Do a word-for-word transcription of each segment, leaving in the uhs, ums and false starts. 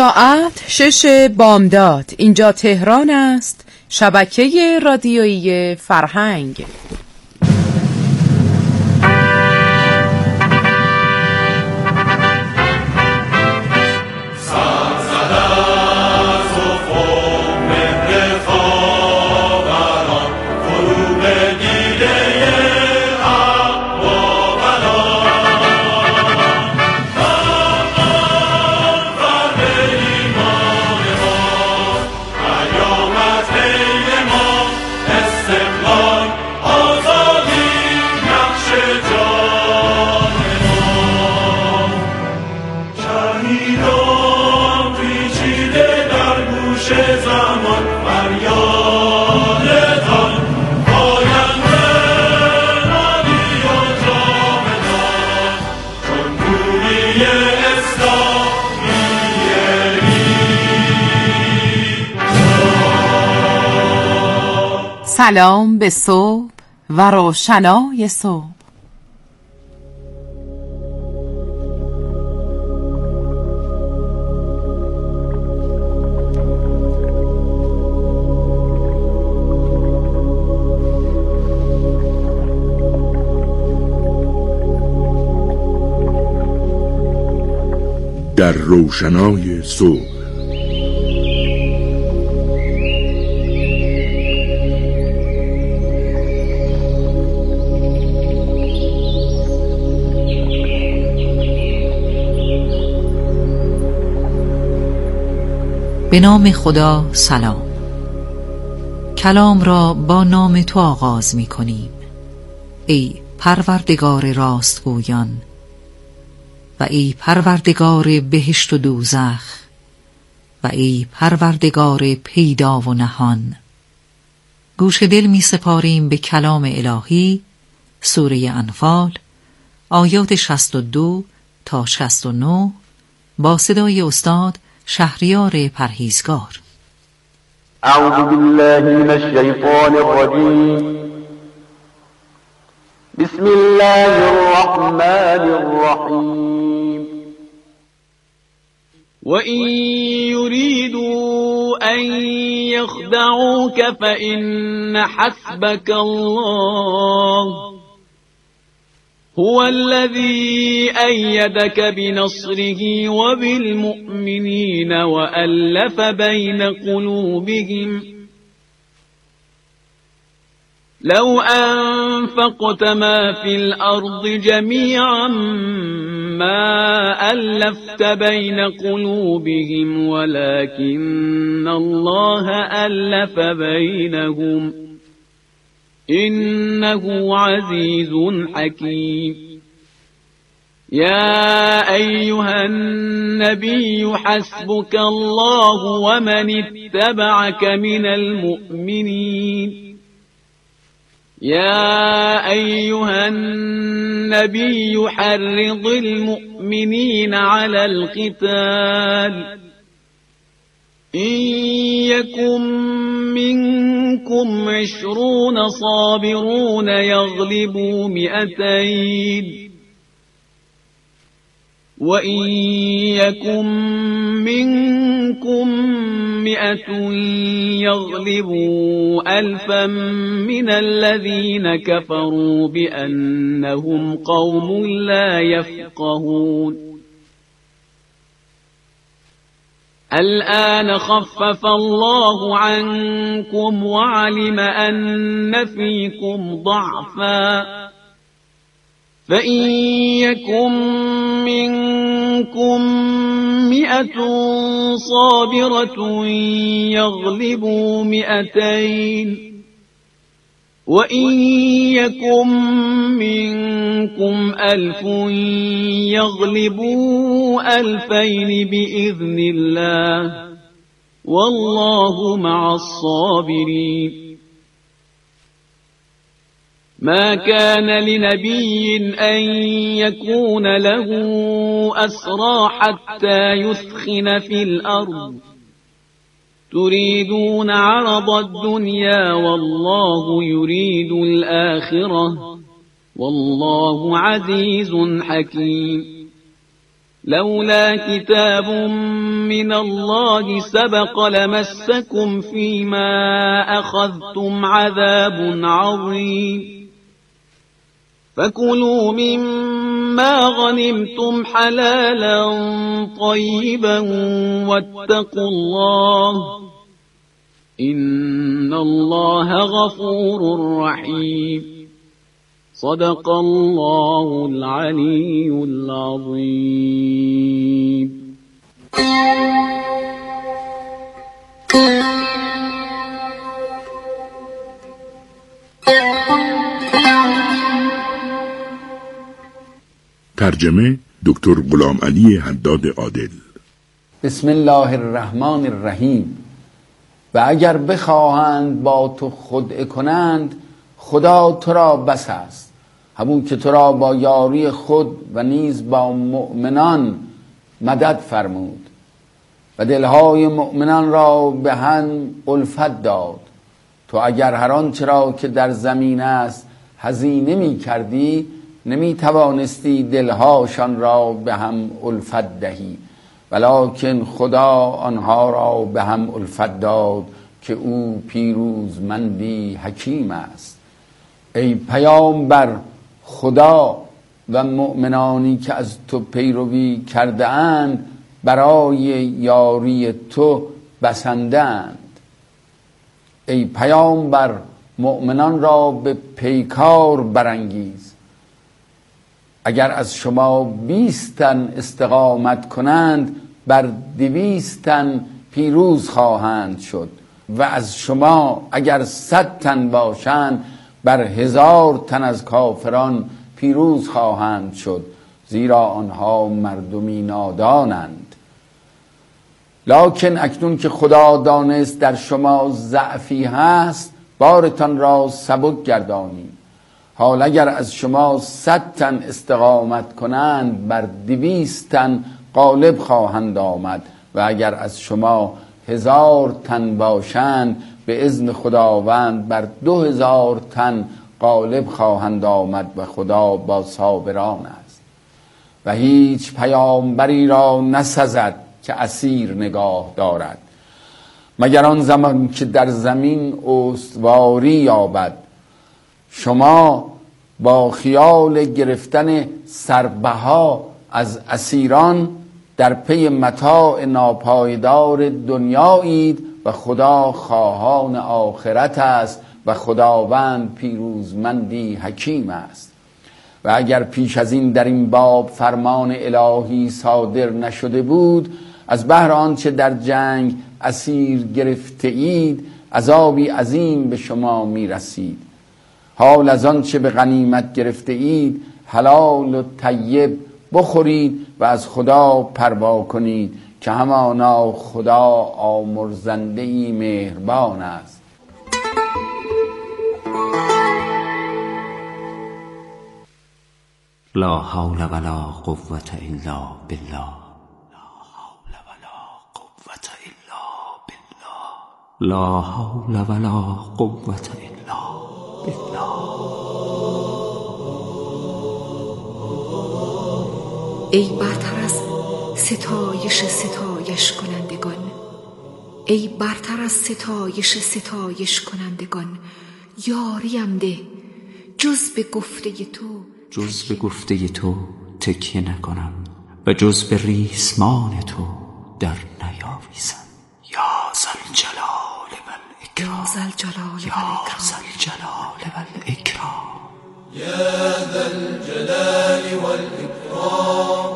ساعت شش بامداد. اینجا تهران است، شبکه رادیویی فرهنگ. سلام به صبح و روشنای صبح. در روشنای صبح. به نام خدا. سلام. کلام را با نام تو آغاز می کنیم ای پروردگار راستگویان و ای پروردگار بهشت و دوزخ و ای پروردگار پیدا و نهان. گوش دل می سپاریم به کلام الهی. سوره انفال آیات شصت و دو تا شصت و نه با صدای استاد شهریار پرهیزگار. اعوذ بالله من الشیطان الرجیم. بسم الله الرحمن الرحیم. وَإِن يُرِيدُوا أَن يَخْدَعُوكَ فَإِنَّ حَسْبَكَ اللَّهُ هو الذي أيدك بنصره وبالمؤمنين وألف بين قلوبهم لو أنفقت ما في الأرض جميعا ما ألفت بين قلوبهم ولكن الله ألف بينهم إنه عزيز حكيم. يا أيها النبي حسبك الله ومن اتبعك من المؤمنين. يا أيها النبي حرض المؤمنين على القتال إن يكن منكم عشرون صابرون يغلبوا مئتين وإن يكن منكم مئة يغلبوا ألفا من الذين كفروا بأنهم قوم لا يفقهون. الآن خفف الله عنكم وعلم أن فيكم ضعفا فإن يكن منكم مئة صابرة يغلبوا مئتين وَإِن يَكُن مِّنكُمْ أَلْفٌ يَغْلِبُوا أَلْفَيْنِ بِإِذْنِ اللَّهِ وَاللَّهُ مَعَ الصَّابِرِينَ. ما كان لنبي أن يكون له أسرى حتى يثخن في الأرض تريدون عرض الدنيا والله يريد الآخرة والله عزيز حكيم. لولا كتاب من الله سبق لمسكم فيما أخذتم عذاب عظيم فكلوا مما غنمتم حلالا طيبا واتقوا الله إن الله غفور رحيم صدق الله العلي العظيم. ترجمه دکتر غلام علی حداد عادل. بسم الله الرحمن الرحیم. و اگر بخواهند با تو خدعه کنند خدا تو را بس است، همون که تو را با یاری خود و نیز با مؤمنان مدد فرمود و دلهای مؤمنان را به هم الفت داد. تو اگر هر آنچه را که در زمین است هزینه می کردی نمی توانستی دلهاشان را به هم الفت دهی، ولکن خدا آنها را به هم الفت داد که او پیروزمندی حکیم است. ای پیامبر، خدا و مؤمنانی که از تو پیروی کرده اند برای یاری تو بسنده اند. ای پیامبر، مؤمنان را به پیکار برانگیز. اگر از شما بیست تن استقامت کنند بر دویست تن پیروز خواهند شد و از شما اگر صد تن باشند بر هزار تن از کافران پیروز خواهند شد، زیرا آنها مردمی نادانند. لکن اکنون که خدا دانست در شما ضعفی هست بارتان را سبک گردانید. حال اگر از شما صد تن استقامت کنند بر دویست تن غالب خواهند آمد و اگر از شما هزار تن باشند به اذن خداوند بر دو هزار تن غالب خواهند آمد و خدا با صابران است. و هیچ پیامبری را نسزد که اسیر نگاه دارد مگر آن زمان که در زمین استواری یابد. شما با خیال گرفتن سربها از اسیران در پی متاع ناپایدار دنیایید و خدا خواهان آخرت است و خداوند پیروزمندی حکیم است. و اگر پیش از این در این باب فرمان الهی صادر نشده بود، از بهر آنچه در جنگ اسیر گرفته اید عذابی عظیم به شما می رسید. حال از آنچه به غنیمت گرفته اید حلال و طیب بخورید و از خدا پروا کنید که همانا خدا آمرزنده ای مهربان است. لا حول ولا قوة الا بالله. لا حول ولا قوة الا بالله. ای برتر از ستایش ستایش کنندگان، ای برتر از ستایش ستایش کنندگان، یاریم ده جز به گفته تو جز به گفته تو تکیه نکنم و جز به ریسمان تو در نیاویزم. یا ذوالجلال والاکرام، یا ذوالجلال یا ذوالجلال والاکرام، یا ذا الجلال والإكرام،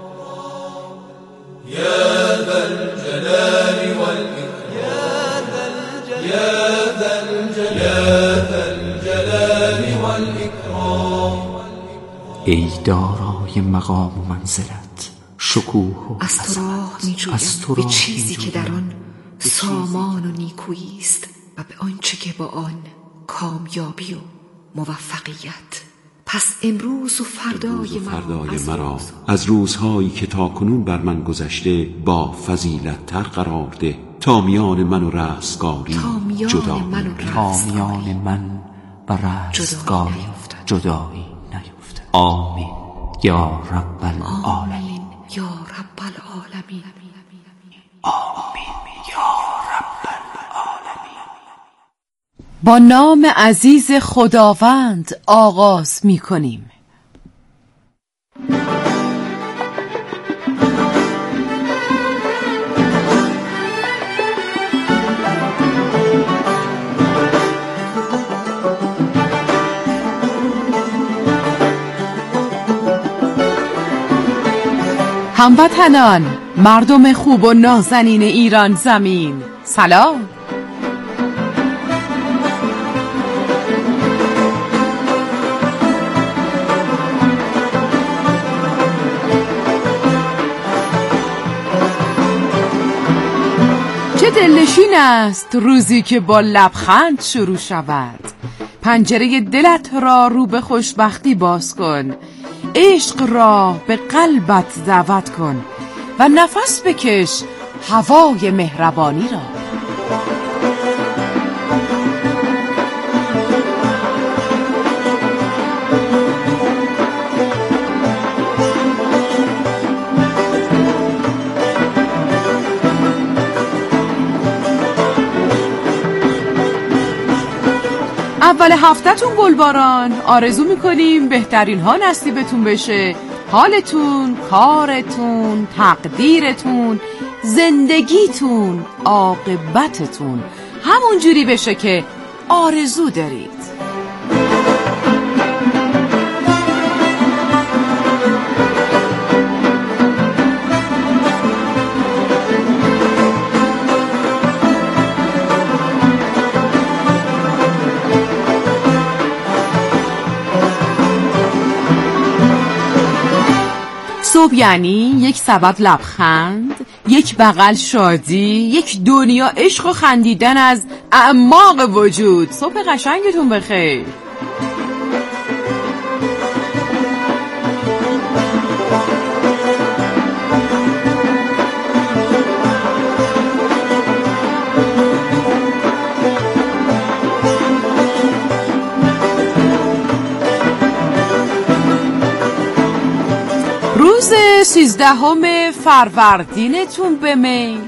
یا ذا الجلال والإكرام، یا ذا الجلال والإكرام. ای دارای مقام و منزلت، شکوه و از تو راه می جویم به چیزی که در آن سامان و نیکویی است و به آنچه که با آن کامیابی و موفقیت. پس امروز و فردای, فردای مرا از روزهایی که تا کنون بر من گذشته با فضیلت تر قرار ده، تا میان من و رستگاری جدا من و تا میان من و رستگاری جدایی نیفتد. آمین یا رب العالمین. یا رب العالمین. آمین یا رب العالمین. با نام عزیز خداوند آغاز می کنیم. هموطنان، مردم خوب و نازنین ایران زمین، سلام. چه دلنشین است روزی که با لبخند شروع شود. پنجره دلت را رو به خوشبختی باز کن، عشق را به قلبت دعوت کن و نفس بکش هوای مهربانی را. اول هفته‌تون گلباران، آرزو میکنیم بهترین ها نصیبتون بشه. حالتون، کارتون، تقدیرتون، زندگیتون، عاقبتتون همون جوری بشه که آرزو دارید. صبح یعنی یک سبد لبخند، یک بغل شادی، یک دنیا عشق و خندیدن از اعماق وجود. صبح قشنگتون بخیر. روز سیزدهم فروردینتون به میل.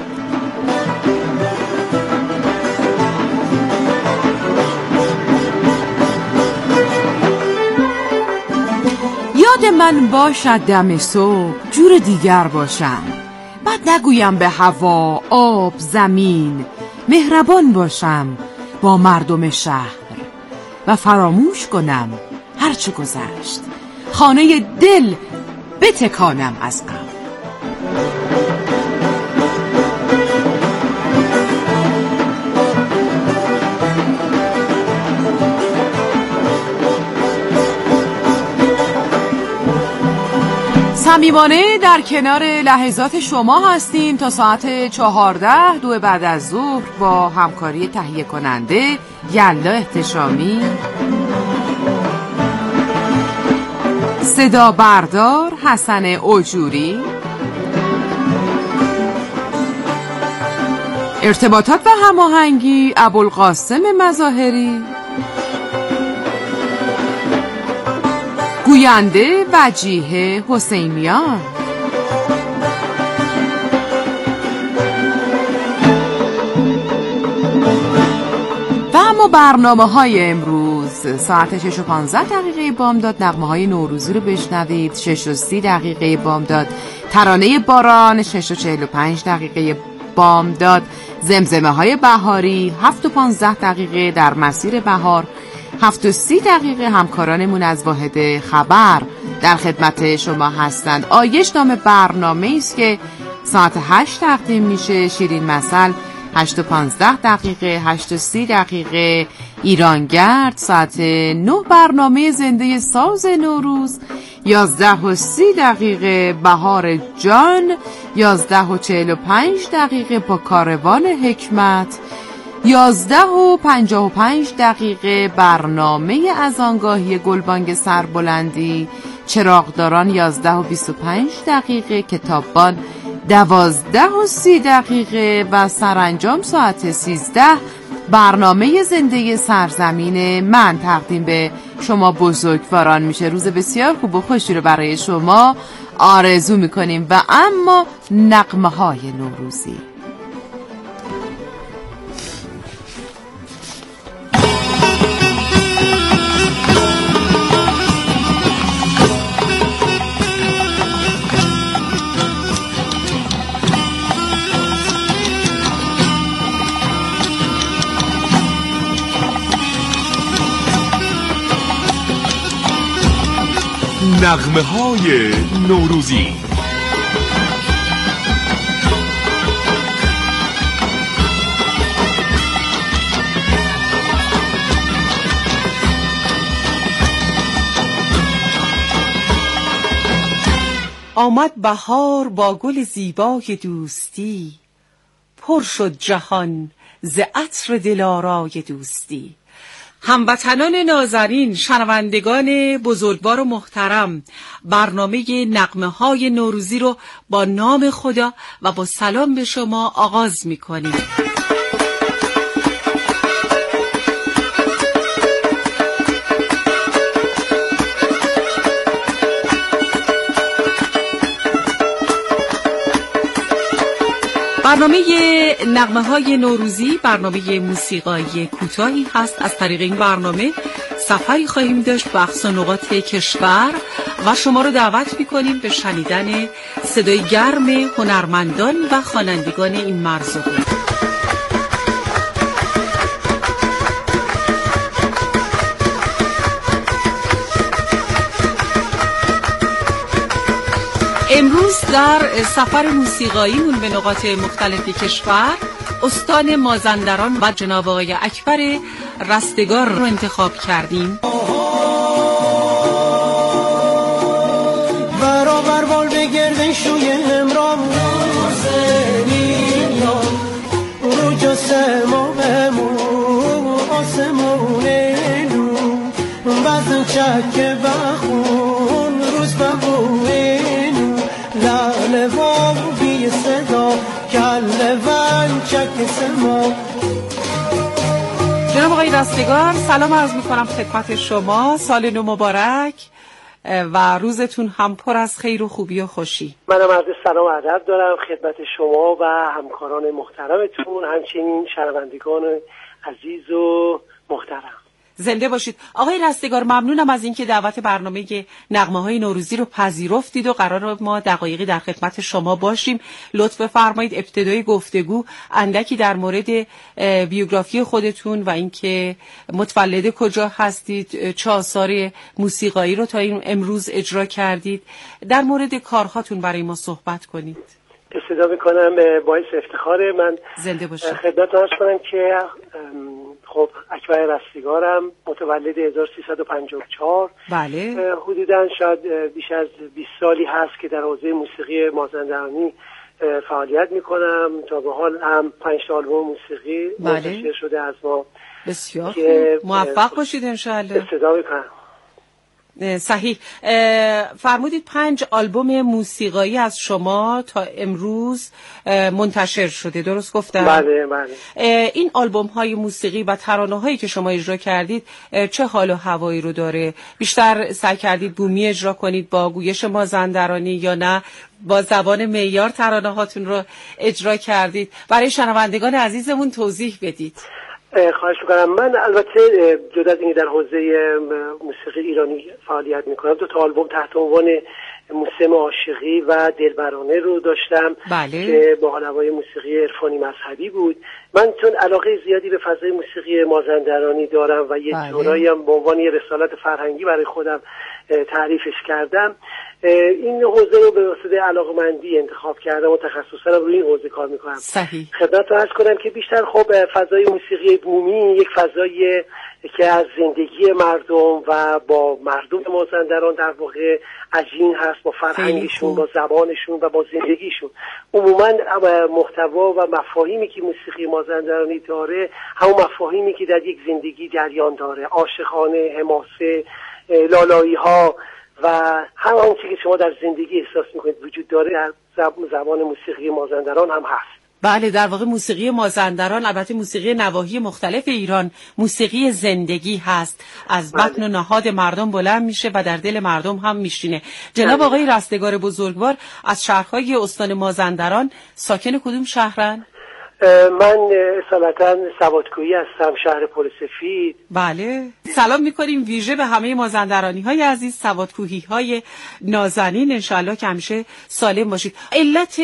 یاد من باشد دم صبح جور دیگر باشم، بعد نگویم به هوا، آب، زمین، مهربان باشم با مردم شهر و فراموش کنم هرچه گذشت، خانه دل بتکانم از غم. صمیمانه در کنار لحظات شما هستیم تا ساعت چهارده دو بعد از ظهر با همکاری تهیه کننده یلا احتشامی، صدا بردار حسن اوجوری، ارتباطات و هماهنگی ابوالقاسم مظاهری، گوینده وجیه حسینیان. و اما برنامه های امروز ساعت شش و پانزده دقیقه بامداد نغمه های نوروزی رو بشنوید. شش و سی دقیقه بامداد ترانه باران. شش و چهل و پنج دقیقه بامداد زمزمه های بهاری. هفت و پانزده دقیقه در مسیر بهار. هفت و سی دقیقه همکارانمون از واحد خبر در خدمت شما هستند. آیش نام برنامه است که ساعت هشت تقدیم میشه. شیرین مثل هشت و پانزده دقیقه. هشت و سی دقیقه ایرانگرد. ساعت نه برنامه زنده ساز نوروز. یازده و سی دقیقه بهار جان. یازده و چهل و پنج دقیقه با کاروان حکمت. یازده و پنجاه و پنج دقیقه برنامه از آنگاهی گلبانگ سربلندی. چراغداران یازده و بیست و پنج دقیقه. کتاببان دوازده و سی دقیقه و سرانجام ساعت سیزده برنامه زنده سرزمین من تقدیم به شما بزرگواران میشه. روز بسیار خوب و خوشی رو برای شما آرزو میکنیم. و اما نغمه های نوروزی. نغمه های نوروزی. آمد بهار با گل زیبای دوستی، پر شد جهان ز عطر دلارای دوستی. هموطنان نازنین، شنوندگان بزرگوار و محترم، برنامه نغمه های نوروزی رو با نام خدا و با سلام به شما آغاز می کنیم. برنامه نغمه های نوروزی برنامه موسیقایی کوتاهی هست. از طریق این برنامه سفری خواهیم داشت به اقصا نقاط کشور و شما رو دعوت می‌کنیم به شنیدن صدای گرم هنرمندان و خوانندگان این مرزها. امروز در سفر موسیقاییمون به نقاط مختلف کشور استان مازندران و جناب آقای اکبر رستگار رو انتخاب کردیم. برابر بال بگردن شوی امرام حسینیان رو جسم بمون آسمون نو بزن چک بخون روز ببوینو لاله و بی صدا کله ون چک سما. جناب آقای رستگار سلام عرض میکنم خدمت شما. سال نو مبارک و روزتون هم پر از خیر و خوبی و خوشی. منم عرض سلام و ادب دارم خدمت شما و همکاران محترمتون، همچنین شنوندگان عزیز و محترم. زنده باشید. آقای رستگار ممنونم از اینکه دعوت برنامه نغمه های نوروزی رو پذیرفتید و قرار ما دقایقی در خدمت شما باشیم. لطف فرمایید ابتدای گفتگو اندکی در مورد بیوگرافی خودتون و اینکه متولد کجا هستید، چه آثار موسیقایی رو تا این امروز اجرا کردید، در مورد کارهاتون برای ما صحبت کنید. استفاده میکنم، باعث افتخار من. زنده باشید. خدمتتون عرض کنم که خب اکبر رستگارم، متولد هزار و سیصد و پنجاه و چهار. بله. حدوداً شاید بیش از بیست سالی هست که در حوزه موسیقی مازندرانی فعالیت میکنم. تا به حال هم پنج تا آلبوم موسیقی منتشر بله. شده از ما. بسیار خوب. موفق باشید انشاءالله. استفاده میکنم. صحیح. فرمودید پنج آلبوم موسیقایی از شما تا امروز منتشر شده، درست گفتم؟ بله بله. این آلبوم های موسیقی و ترانه هایی که شما اجرا کردید چه حال و هوایی رو داره؟ بیشتر سعی کردید بومی اجرا کنید با گویش مازندرانی یا نه با زبان معیار ترانه هاتون رو اجرا کردید؟ برای شنوندگان عزیزمون توضیح بدید. خواهش میکنم. من البته جدا از اینکه در حوزه موسیقی ایرانی فعالیت میکنم، دو تا آلبوم تحت عنوان موسم عاشقی و دلبرانه رو داشتم. بله. که با حالوای موسیقی عرفانی مذهبی بود. من چون علاقه زیادی به فضای موسیقی مازندرانی دارم و یه بله. جورایی هم به عنوان یه رسالت فرهنگی برای خودم تعریفش کردم، این حوزه رو به واسطه علاقه‌مندی انتخاب کردم و تخصصا روی این حوزه کار میکنم. صحیح. خدمتتون عرض کنم که بیشتر خب فضای موسیقی بومی یک فضای که از زندگی مردم و با مردم مازندران در واقع عجین هست، با فرهنگشون، با زبانشون و با زندگیشون. عموما محتوا و مفاهیمی که موسیقی مازندرانی داره همون مفاهیمی که در یک زندگی جریان داره، عاشقانه، حماسه، لالایی ها و هم اون چیزی که شما در زندگی احساس میکنید وجود داره در زبان موسیقی مازندران هم هست. بله، در واقع موسیقی مازندران، البته موسیقی نواحی مختلف ایران، موسیقی زندگی هست، از بطن و نهاد مردم بلند میشه و در دل مردم هم میشینه. جناب آقای رستگار بزرگوار از شهرهای استان مازندران ساکن کدوم شهرن؟ من اصالتا سوادکویی هستم، شهر پلسفید. بله، سلام میکنیم ویژه به همه مازندرانی های عزیز، سوادکوهی های نازنین، انشالله که همیشه سالم باشید. علت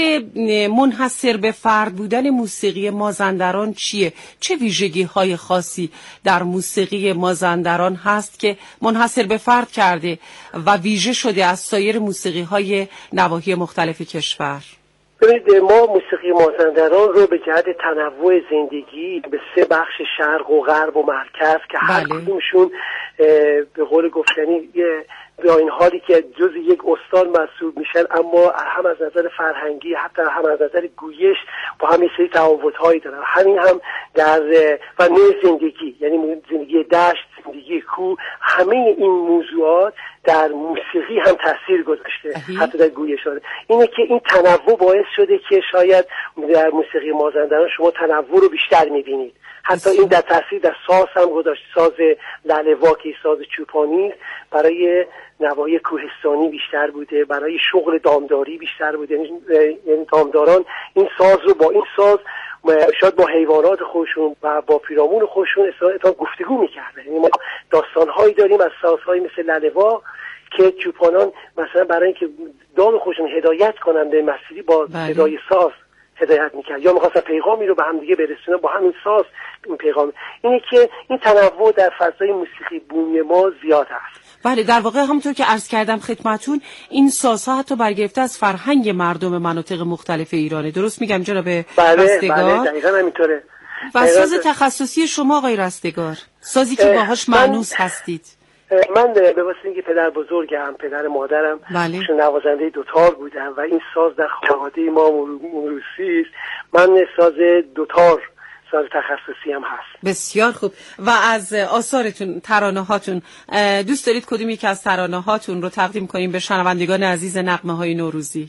منحصر به فرد بودن موسیقی مازندران چیه؟ چه ویژگی های خاصی در موسیقی مازندران هست که منحصر به فرد کرده و ویژه شده از سایر موسیقی های نواحی مختلف کشور؟ ببینید، ما موسیقی مازندران رو به جهت تنوع زندگی به سه بخش شرق و غرب و مرکز که هر کدومشون به قول گفتنی به این حالی که جز یک استان محسوب میشن، اما هم از نظر فرهنگی حتی هم از نظر گویش با هم یه سری تفاوت‌هایی دارن. همین هم در و نوع زندگی، یعنی زندگی دشت، زندگی کوه، همه این موضوعات در موسیقی هم تاثیر گذاشته، حتی در گویش. اینه که این تنوع باعث شده که شاید در موسیقی مازندران شما تنوع رو بیشتر میبینید. حتی این در تاثیر در ساز هم گذاشته. ساز لاله‌وا که ساز چوپانی برای نواحی کوهستانی بیشتر بوده، برای شغل دامداری بیشتر بوده. یعنی دامداران این ساز رو با این ساز شاید با حیوانات خودشون و با پیرامون خودشون اصلا گفتگو میکردن. یعنی ما داستانهایی داریم از سازهایی مثل لاله‌وا که چوپانان مثلا برای اینکه دام خودشون هدایت کنن به مسیری با صدای ساز هدایت میکرد، یا میخواستن پیغامی رو به هم دیگه برسونن با همین ساز این پیغام. اینه که این تنوع در فضای موسیقی بومی ما زیاد است. بله، در واقع همونطور که عرض کردم خدمتون، این سازها حتی برگرفته از فرهنگ مردم مناطق مختلف ایرانه. درست میگم جناب رستگار؟ بله، دقیقاً همینطوره. و ساز تخصصی شما آقای رستگار، سازی که باهاش مانوس هستید؟ من به واسطه اینکه پدر بزرگم، پدر مادرم بله. نوازنده دوتار بودن و این ساز در خانواده ما موروثی است، من ساز دوتار ساز تخصصی هم هست. بسیار خوب. و از آثارتون، ترانه هاتون، دوست دارید کدوم یک از ترانه هاتون رو تقدیم کنیم به شنوندگان عزیز نغمه های نوروزی؟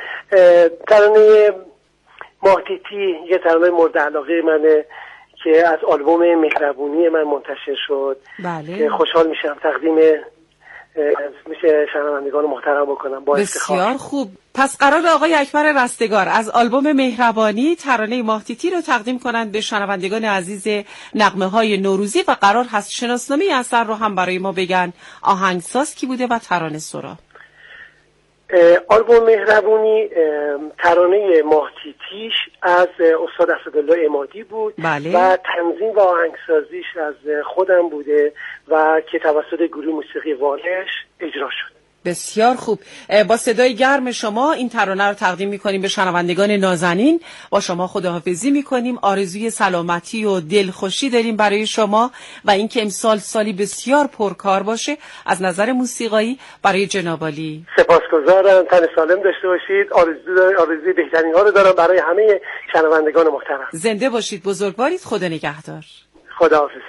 ترانه ماهتیتی یه ترانه مورد علاقه منه که از آلبوم مهربونی من منتشر شد. بله. که خوشحال میشم تقدیم میشه شنوندگان محترم بکنم با افتخار. بسیار خوب. پس قرار آقای اکبر رستگار از آلبوم مهربانی ترانه ماهتیتی رو تقدیم کنند به شنوندگان عزیز نغمه های نوروزی و قرار هست شناسنامه اثر رو هم برای ما بگن آهنگساز کی بوده و ترانه سرا. آلبوم مهربونی ترانه ماهتیتیش از استاد اسدالله عمادی بود. بله. و تنظیم و آهنگسازیش از خودم بوده و که توسط گروه موسیقی والش اجرا شد. بسیار خوب. با صدای گرم شما این ترانه رو تقدیم می‌کنیم به شنوندگان نازنین. با شما خداحافظی می‌کنیم. آرزوی سلامتی و دلخوشی داریم برای شما و اینکه امسال سالی بسیار پرکار باشه از نظر موسیقایی برای جناب عالی. سپاسگزارم. تن سالم داشته باشید. آرزوی آرزوی بهترین ها رو دارم برای همه شنوندگان محترم. زنده باشید، بزرگوارید. خدا نگهدار. خداحافظ.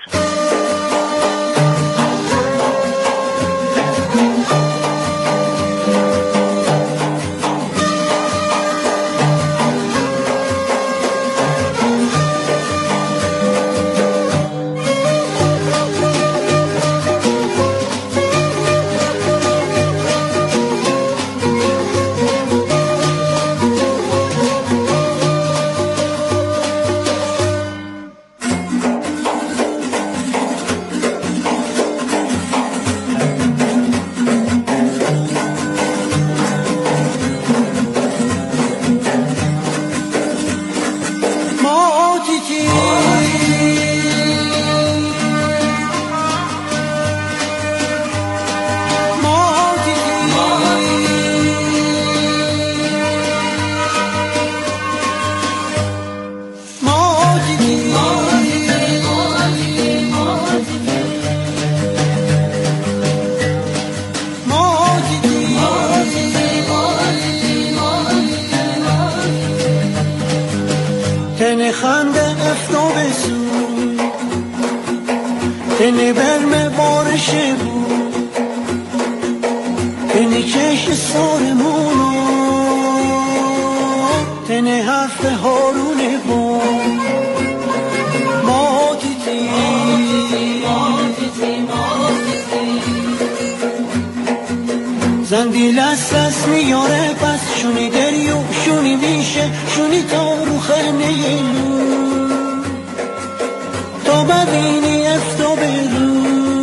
تن خنده افتاب سود تن برم بارشه بود تن چشم سارمونو تن حرف هارونه دیل است از میاره پس شونی دریو شونی میشه شونی تا رو خنه نور تا ببینی افتو برو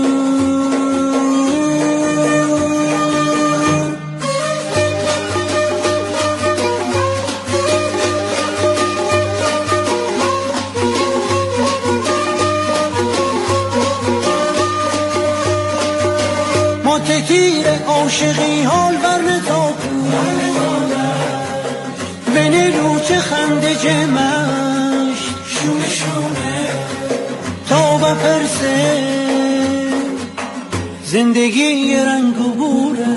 تیر عاشقی حال برنه تا بین روچه خنده جمعش شونه شونه تا بپرسه زندگی رنگ و بوره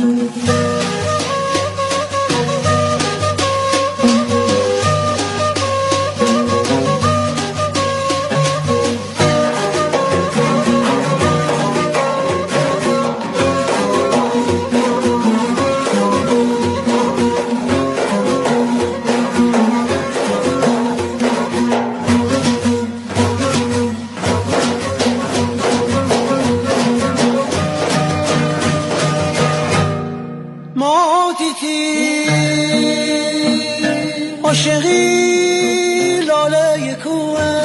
عاشقی لاله کوه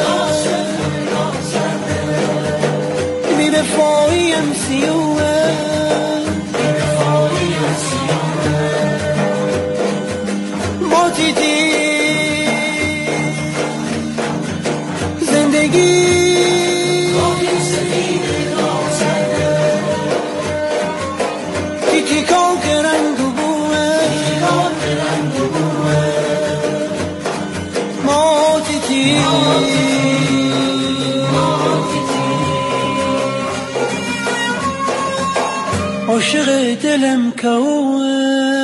بی وفایی ام سیوه ما دیدی زندگی تیکی کن که رنگ و بوه عاشق دلم کوه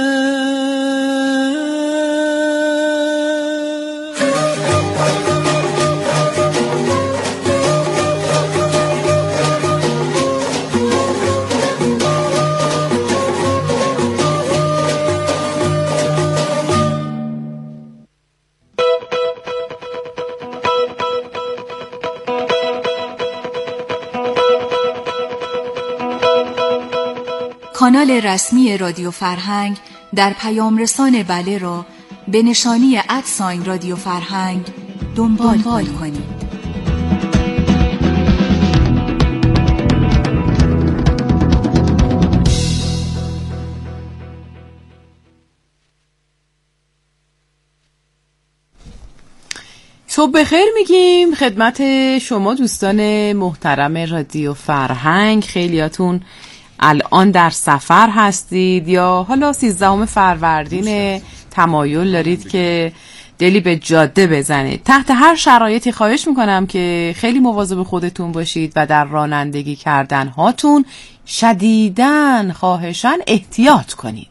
کانال رسمی رادیو فرهنگ در پیام رسان بله را به نشانی ادساین رادیو فرهنگ دنبال, دنبال کنید. صبح بخیر میگیم خدمت شما دوستان محترم رادیو فرهنگ. خیلیاتون الان در سفر هستید یا حالا سیزدهم فروردین تمایل دارید که دلی به جاده بزنید. تحت هر شرایطی خواهش میکنم که خیلی مواظب خودتون باشید و در رانندگی کردن هاتون شدیداً خواهشاً احتیاط کنید.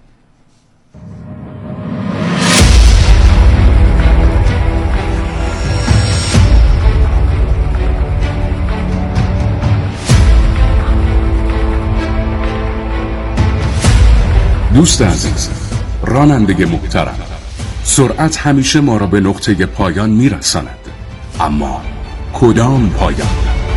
دوست عزیز، راننده محترم، سرعت همیشه ما را به نقطه پایان میرساند، اما کدام پایان؟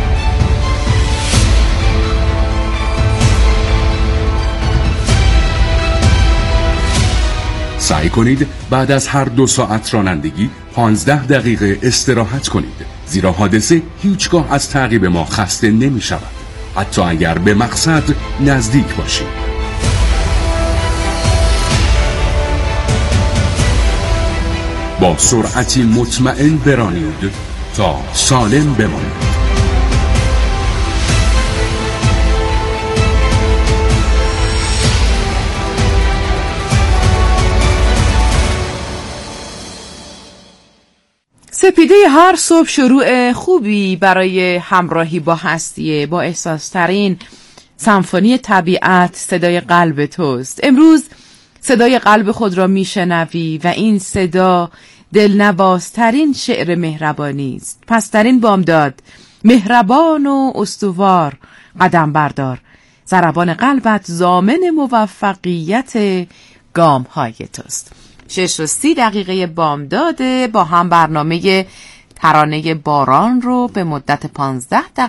سعی کنید بعد از هر دو ساعت رانندگی پانزده دقیقه استراحت کنید، زیرا حادثه هیچگاه از تعقیب ما خسته نمی شود، حتی اگر به مقصد نزدیک باشید. با سرعتی مطمئن برانید تا سالم بمانید. سپیده هر صبح شروع خوبی برای همراهی با هستیه. با احساسترین سمفونی طبیعت صدای قلب توست. امروز صدای قلب خود را میشنوی و این صدا دلنوازترین شعر مهربانی است. پس در این بامداد مهربان و استوار قدم بردار، ضربان قلبت ضامن موفقیت گام های توست. شش و سی دقیقه بامداده با هم برنامه ترانه باران رو به مدت پانزده دقیقه